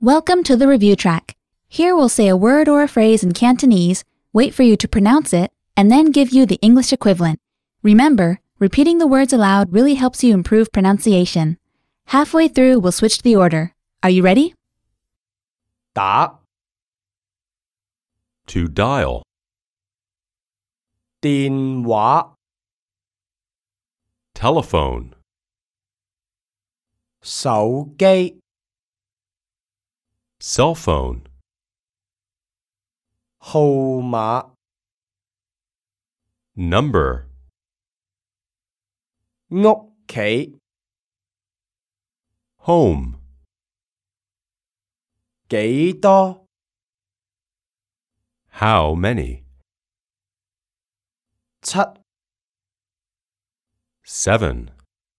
Welcome to the review track. Here we'll say a word or a phrase in Cantonese, wait for you to pronounce it, and then give you the English equivalent. Remember, repeating the words aloud really helps you improve pronunciation. Halfway through, we'll switch the order. Are you ready? 打 To dial. 電話 Telephone. 手機 Cell phone. 號碼 Number. 屋企 Home. 幾多 How many? 7 7.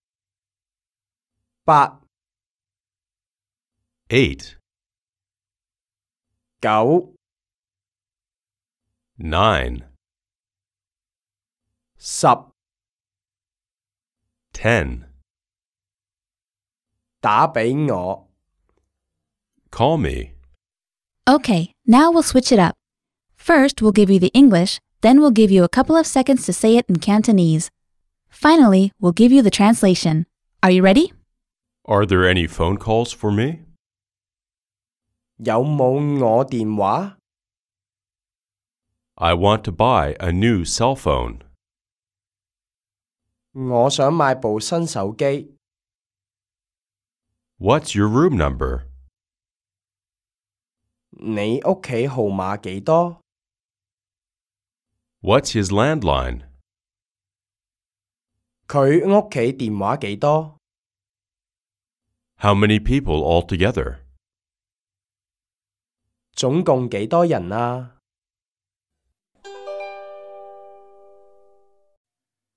8 8. 9 9. 10 10. 打俾我 Call me. Okay, now we'll switch it up. First, we'll give you the English, then we'll give you a couple of seconds to say it in Cantonese. Finally, we'll give you the translation. Are you ready? Are there any phone calls for me? 有冇我電話 I want to buy a new cell phone. 我想買部新手機 What's your room number? 你屋企號碼幾多 What's his landline? 佢屋企電話幾多 How many people altogether? 總共幾多人啊